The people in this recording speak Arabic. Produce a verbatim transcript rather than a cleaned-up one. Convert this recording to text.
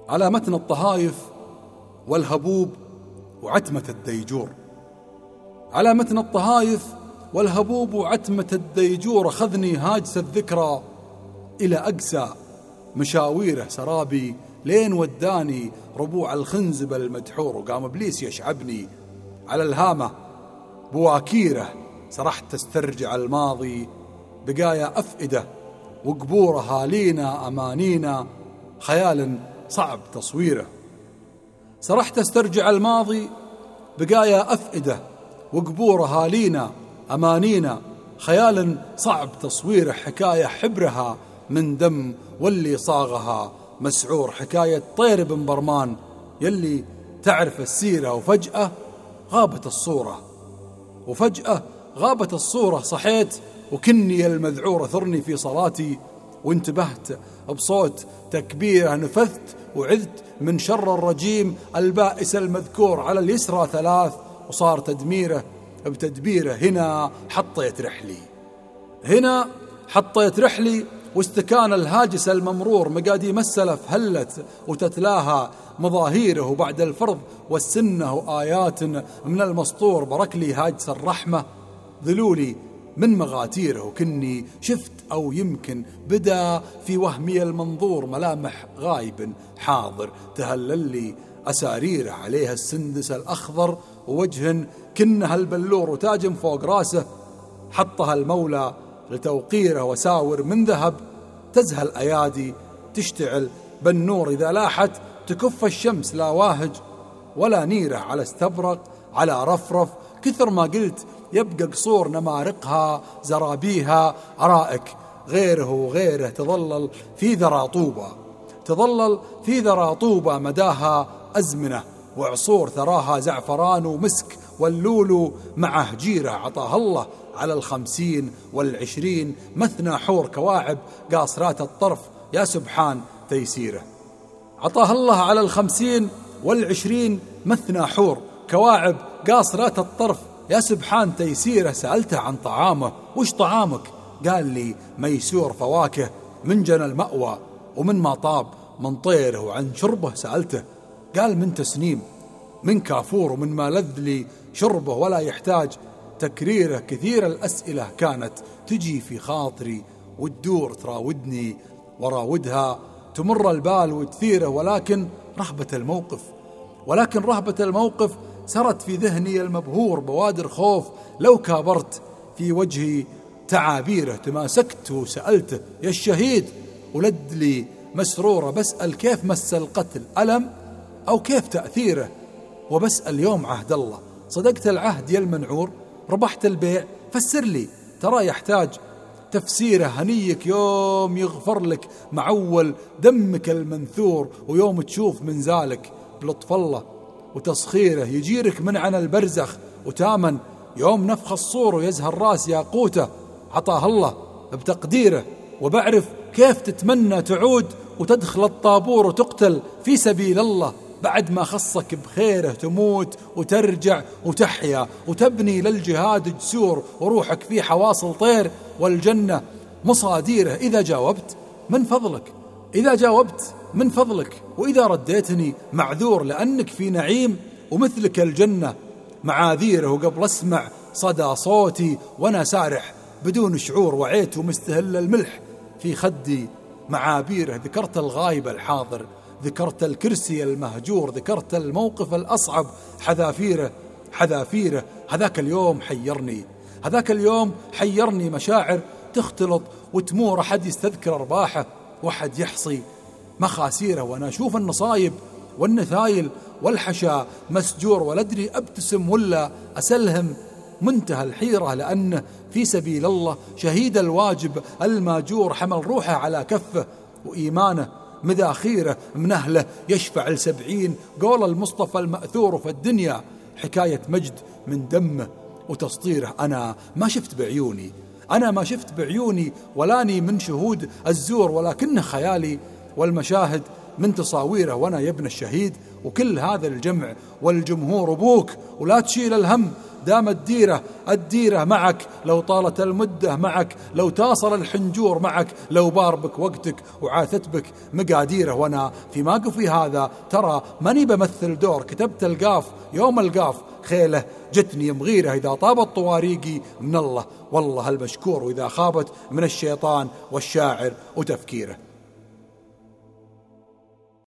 على متن الطهايف والهبوب وعتمة الديجور. على متن الطهايف والهبوب وعتمة الديجور أخذني هاجس الذكرى إلى أقسى مشاويره سرابي، لين وداني ربوع الخنزب المدحور، وقام إبليس يشعبني على الهامة بواكيره. سرحت استرجع الماضي بقايا أفئدة وقبورها لينا أمانينا، خيال صعب تصويره. سرحت استرجع الماضي بقايا أفئدة وقبورها لينا أمانينا، خيال صعب تصويره. حكاية حبرها من دم واللي صاغها مسعور، حكاية طير بن برمان يلي تعرف السيرة وفجأة غابت الصورة، وفجأة غابت الصورة. صحيت وكني المذعور ثرني في صلاتي، وانتبهت بصوت تكبيره. نفثت وعذت من شر الرجيم البائس المذكور. على اليسرى ثلاث وصار تدميره بتدبيره. هنا حطيت رحلي، هنا حطيت رحلي واستكان الهاجس الممرور. مقاديم السلف هلت وتتلاها مظاهيره، وبعد الفرض والسنة وآيات من المسطور برك لي هاجس الرحمة ذلولي من مغاتيره. وكني شفت أو يمكن بدا في وهمي المنظور ملامح غايب حاضر، تهلل لي أساريره عليها السندس الأخضر، ووجه كنها البلور وتاج فوق راسه حطها المولى لتوقيره. وساور من ذهب تزهل أيادي تشتعل بالنور، إذا لاحت تكف الشمس لا واهج ولا نيره. على استبرق على رفرف كثر ما قلت يبقى قصور نمارقها زرابيها أرائك غيره وغيره. تظلل في ذرى طوبة تظلل في ذرى طوبة مداها أزمنة وعصور، ثراها زعفران ومسك واللولو مع هجيره. عطاها الله على الخمسين والعشرين مثنى حور كواعب قاصرات الطرف، يا سبحان تيسيره. عطاها الله على الخمسين والعشرين مثنى حور كواعب قاصرات الطرف، يا سبحان تيسيره. سألته عن طعامه، وش طعامك؟ قال لي ميسور فواكه من جنى المأوى ومن ما طاب من طيره. وعن شربه سألته قال من تسنيم من كافور ومن ما لذ لي شربه ولا يحتاج تكريره. كثير الأسئلة كانت تجي في خاطري وتدور تراودني وراودها، تمر البال وتثيره، ولكن رهبة الموقف ولكن رهبة الموقف سرت في ذهني المبهور بوادر خوف. لو كابرت في وجهي تعابيره تماسكت وسألته يا الشهيد، ولد لي مسرورة بسأل كيف مس القتل ألم أو كيف تأثيره. وبسأل يوم عهد الله صدقت العهد يا المنعور، ربحت البيع فسر لي ترى يحتاج تفسيره. هنيك يوم يغفر لك معول دمك المنثور، ويوم تشوف من ذلك بلطف الله وتسخيره يجيرك من عن البرزخ وتامن. يوم نفخ الصور ويزهر راس ياقوته عطاه الله بتقديره. وبعرف كيف تتمنى تعود وتدخل الطابور وتقتل في سبيل الله، بعد ما خصك بخيره تموت وترجع وتحيا وتبني للجهاد جسور، وروحك في حواصل طير والجنة مصاديره. إذا جاوبت من فضلك إذا جاوبت من فضلك وإذا رديتني معذور، لأنك في نعيم ومثلك الجنة معاذيره. وقبل أسمع صدى صوتي وأنا سارح بدون شعور، وعيت ومستهل الملح في خدي معابيره. ذكرت الغايب الحاضر، ذكرت الكرسي المهجور، ذكرت الموقف الأصعب حذافيره حذافيره. هذاك اليوم حيرني هذاك اليوم حيرني مشاعر تختلط وتمور، أحد يستذكر أرباحه وأحد يحصي مخاسيره. وأنا أشوف النصايب والنثايل والحشا مسجور، ولا أدري أبتسم ولا أسلهم. منتهى الحيرة لأنه في سبيل الله شهيد الواجب الماجور، حمل روحه على كفه وإيمانه مذاخيره من أهله يشفع لسبعين. قول المصطفى المأثور في الدنيا حكاية مجد من دمه وتسطيره. أنا ما شفت بعيوني أنا ما شفت بعيوني ولاني من شهود الزور، ولكن خيالي والمشاهد من تصاويره. وأنا يا ابن الشهيد وكل هذا الجمع والجمهور أبوك، ولا تشيل الهم دامت ديره الديره معك، لو طالت المدة معك، لو تاصل الحنجور معك، لو بار بك وقتك وعاثت بك مقاديره. وانا في موقفي هذا ترى ماني بمثل دور، كتبت القاف يوم القاف خيله جتني مغيرة، إذا طابت طواريقي من الله والله المشكور، وإذا خابت من الشيطان والشاعر وتفكيره.